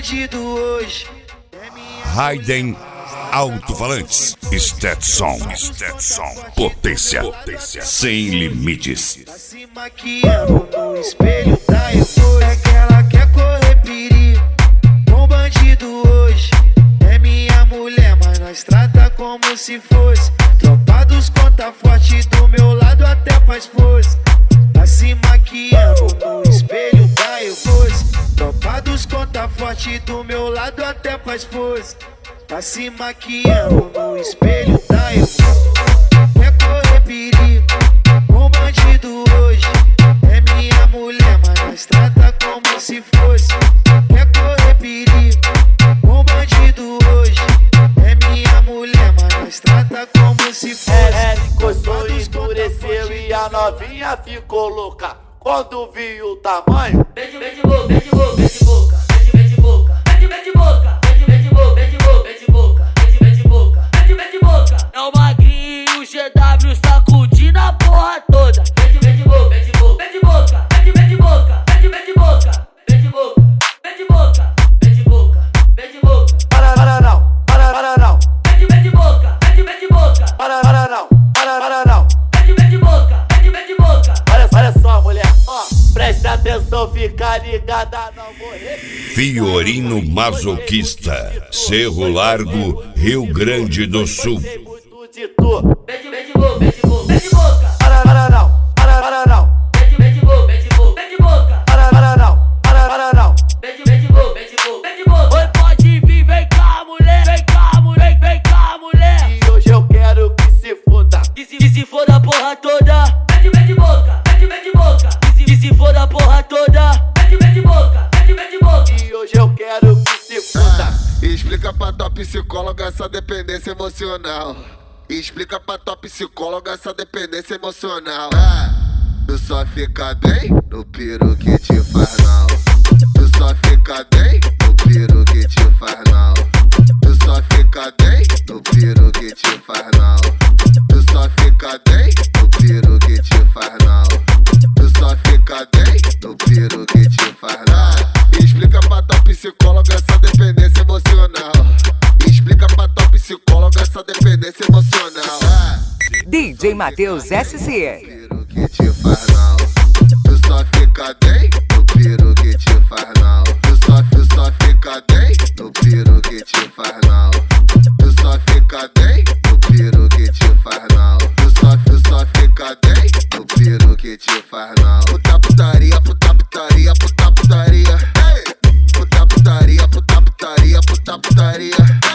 bandido hoje. Raiden Alto-Falantes, Stetson, potência sem limites. Tá se maquiando no espelho da Evoz. É que ela quer correr perigo com bandido hoje. É minha mulher, mas nós trata como se fosse. Tropa dos conta forte, do meu lado até faz pose. Tá se maquiando no espelho da Evoz. Tropa dos conta forte, do meu lado até faz pose. Tá se maquiando no espelho da Evoz. Quer correr perigo com bandido hoje. É minha mulher, mas nós trata como se fosse. Quer correr perigo com bandido hoje. É minha mulher, mas nós trata como se fosse. Ela encostou, endureceu e a novinha ficou louca. Quando viu o tamanho, Beijo, beijo, boca, beijo, boca, beijo, boca, beijo, beijo, boca, beijo, beijo, boca, beijo, beijo, boca, beijo, boca, beijo, boca, beijo, beijo, boca, beijo, beijo, boca. É o magrinho e o GW sacudindo a porra toda. Beijo, beijo, boca, beijo, boca, beijo, boca, beijo, beijo, boca, beijo, beijo, boca, beijo, boca, beijo, boca, beijo, boca, beijo, boca. para não, Beijo, beijo, boca, beijo, beijo, boca, para não. beijo, beijo, boca, beijo, beijo, boca. Olha só, mulher, ó, preste atenção, fica ligada, não morrer. Fiorino Masoquista, Cerro Largo, Rio Grande do Sul. Tem muito de tu. Beijo, beijo, boca, beijo, boca, beijo, boca. Para não. Beijo, beijo, boca, beijo, boca, beijo, boca. Para não. Beijo, beijo, boca, beijo, boca, beijo, boca. Oi, pode vir, vem cá, mulher. Vem cá, mulher, vem cá, mulher. E hoje eu quero que se funda. Que se foda a porra toda. Beijo, beijo, boca, beijo, beijo, boca. Que se foda a porra toda. Beijo, beijo, boca, beijo, beijo, boca. E hoje eu quero que se funda. Explica pra tua psicóloga essa dependência emocional. Explica pra tua psicóloga essa dependência emocional. Tu só fica bem no piro que te faz não. Tu só fica bem no piro que te faz não. Tu só fica bem no piro que te faz não. Tu só fica bem no piro que te faz não. Tu só fica bem no piro que te faz não. Explica pra tua psicóloga essa dependência emocional. Explica pra tua psicóloga essa dependência emocional. DJ Matheus SC. Piro que te faz não. Tu só fica bem no piro que te faz não. Tu só fica bem no piro que te faz não. Tu só fica bem no piro que te faz não. Tu só fica bem no piro que te faz não. Puta putaria, puta putaria, puta putaria. Puta putaria, puta putaria, puta putaria.